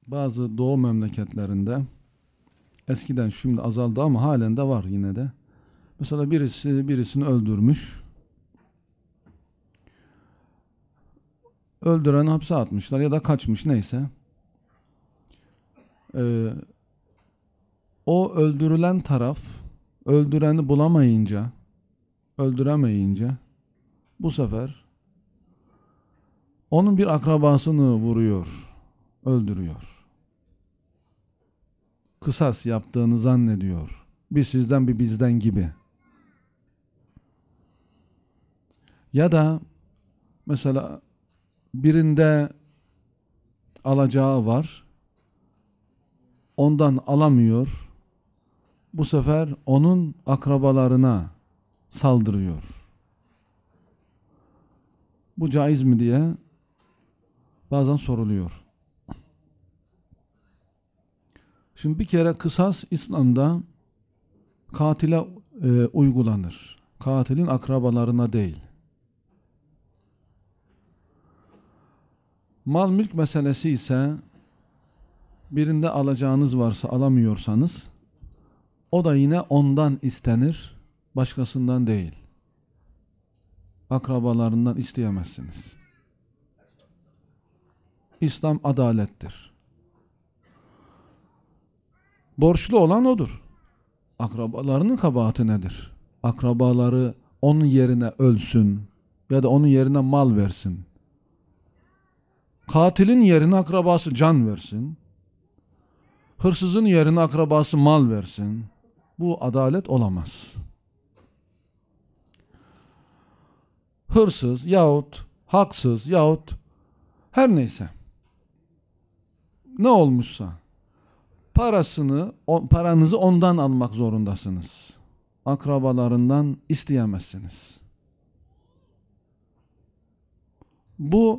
Bazı doğu memleketlerinde eskiden şimdi azaldı ama halen de var yine de. Mesela birisi birisini öldürmüş. Öldüreni hapse atmışlar ya da kaçmış neyse. Ee, O öldürülen taraf öldüreni bulamayınca, öldüremeyince bu sefer onun bir akrabasını vuruyor, öldürüyor. Kısas yaptığını zannediyor. Bir sizden bir bizden gibi. Ya da mesela birinde alacağı var, ondan alamıyor. Bu sefer onun akrabalarına saldırıyor. Bu caiz mi diye bazen soruluyor. Şimdi bir kere kısas İslam'da katile uygulanır. Katilin akrabalarına değil. Mal mülk meselesi ise birinde alacağınız varsa alamıyorsanız o da yine ondan istenir, başkasından değil. Akrabalarından isteyemezsiniz. İslam adalettir. Borçlu olan odur. Akrabalarının kabahati nedir? Akrabaları onun yerine ölsün ya da onun yerine mal versin. Katilin yerine akrabası can versin. Hırsızın yerine akrabası mal versin. Bu adalet olamaz. Hırsız yahut haksız yahut her neyse ne olmuşsa paranızı ondan almak zorundasınız. Akrabalarından isteyemezsiniz. Bu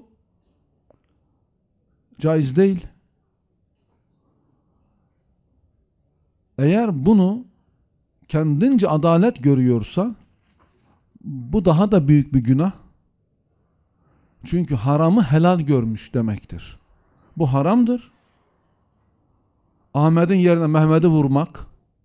caiz değil. Eğer bunu kendince adalet görüyorsa bu daha da büyük bir günah. Çünkü haramı helal görmüş demektir. Bu haramdır. Ahmet'in yerine Mehmet'i vurmak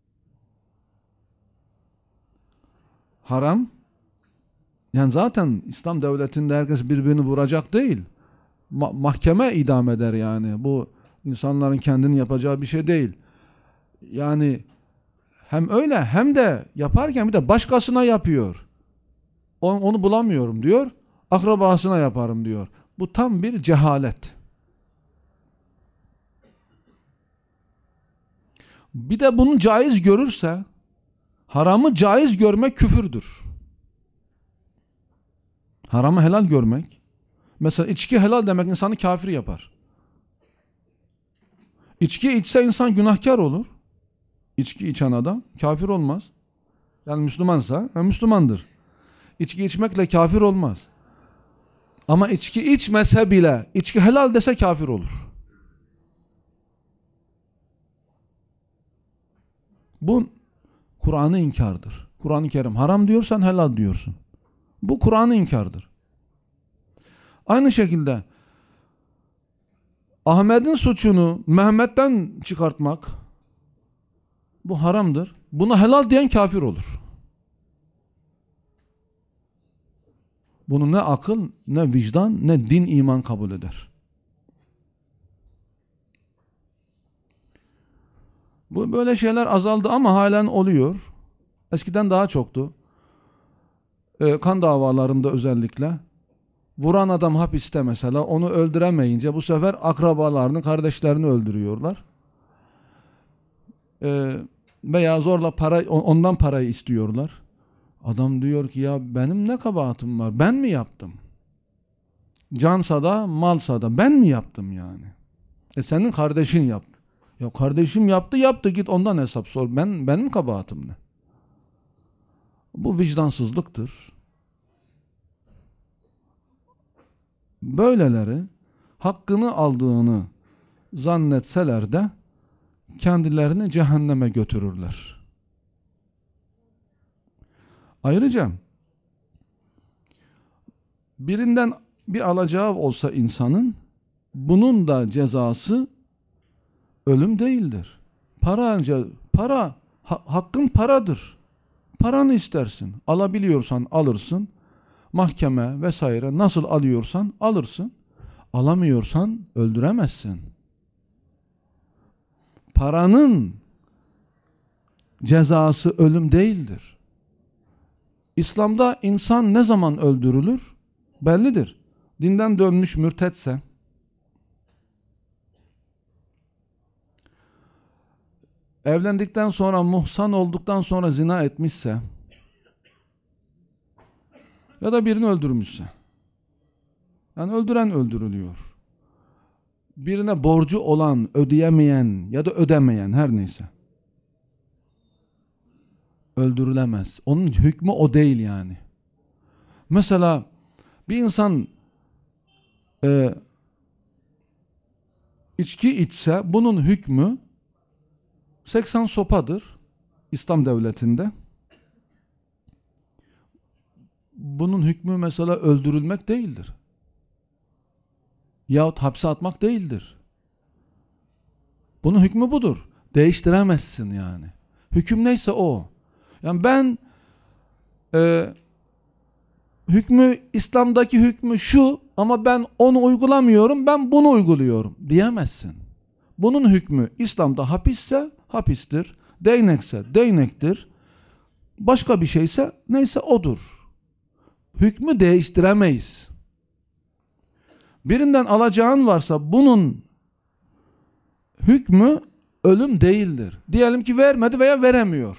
haram. Yani zaten İslam devletinde herkes birbirini vuracak değil. Mahkeme idam eder yani. Bu insanların kendini yapacağı bir şey değil. Yani hem öyle hem de yaparken bir de başkasına yapıyor. Onu bulamıyorum diyor. Akrabasına yaparım diyor. Bu tam bir cehalet. Bir de bunu caiz görürse haramı caiz görmek küfürdür. Haramı helal görmek. Mesela içki helal demek insanı kafir yapar. İçki içse insan günahkar olur. İçki içen adam kafir olmaz. Yani Müslümansa Müslümandır. İçki içmekle kafir olmaz. Ama içki içmese bile içki helal dese kafir olur. Bu Kur'an'ı inkardır. Kur'an-ı Kerim haram diyorsan helal diyorsun. Bu Kur'an'ı inkardır. Aynı şekilde Ahmet'in suçunu Mehmet'ten çıkartmak bu haramdır. Buna helal diyen kafir olur. Bunu ne akıl, ne vicdan, ne din iman kabul eder. Bu böyle şeyler azaldı ama halen oluyor. Eskiden daha çoktu. Kan davalarında özellikle vuran adam hapiste mesela onu öldüremeyince bu sefer akrabalarını, kardeşlerini öldürüyorlar. Veya zorla ondan parayı istiyorlar. Adam diyor ki ya benim ne kabahatim var? Ben mi yaptım? Cansa da malsa da ben mi yaptım yani? Senin kardeşin yaptı. Ya kardeşim yaptı git ondan hesap sor. Benim kabahatim ne? Bu vicdansızlıktır. Böyleleri hakkını aldığını zannetseler de kendilerini cehenneme götürürler. Ayrıca birinden bir alacağı olsa insanın bunun da cezası ölüm değildir. Para hakkın paradır. Paranı istersin. Alabiliyorsan alırsın. Mahkeme vesaire nasıl alıyorsan alırsın. Alamıyorsan öldüremezsin. Paranın cezası ölüm değildir. İslam'da insan ne zaman öldürülür? Bellidir. Dinden dönmüş mürtetse, evlendikten sonra, muhsan olduktan sonra zina etmişse ya da birini öldürmüşse, yani öldüren öldürülüyor. Birine borcu olan, ödeyemeyen ya da ödemeyen, her neyse, öldürülemez. Onun hükmü o değil yani. Mesela bir insan içki içse bunun hükmü 80 sopadır İslam devletinde. Bunun hükmü mesela öldürülmek değildir. Yahut hapse atmak değildir. Bunun hükmü budur. Değiştiremezsin yani. Hüküm neyse o. Yani ben hükmü, İslam'daki hükmü şu ama ben onu uygulamıyorum, ben bunu uyguluyorum diyemezsin. Bunun hükmü İslam'da hapisse hapistir, değnekse değnektir, başka bir şeyse neyse odur. Hükmü değiştiremeyiz. Birinden alacağın varsa bunun hükmü ölüm değildir. Diyelim ki vermedi veya veremiyor.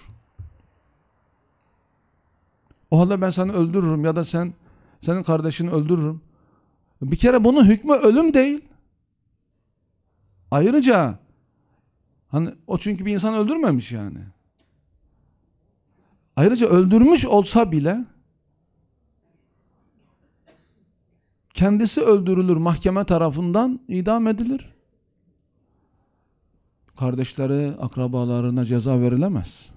O halde ben seni öldürürüm ya da senin kardeşini öldürürüm. Bir kere bunun hükmü ölüm değil. Ayrıca hani o çünkü bir insan öldürmemiş yani. Ayrıca öldürmüş olsa bile kendisi öldürülür, mahkeme tarafından idam edilir. Kardeşleri, akrabalarına ceza verilemez.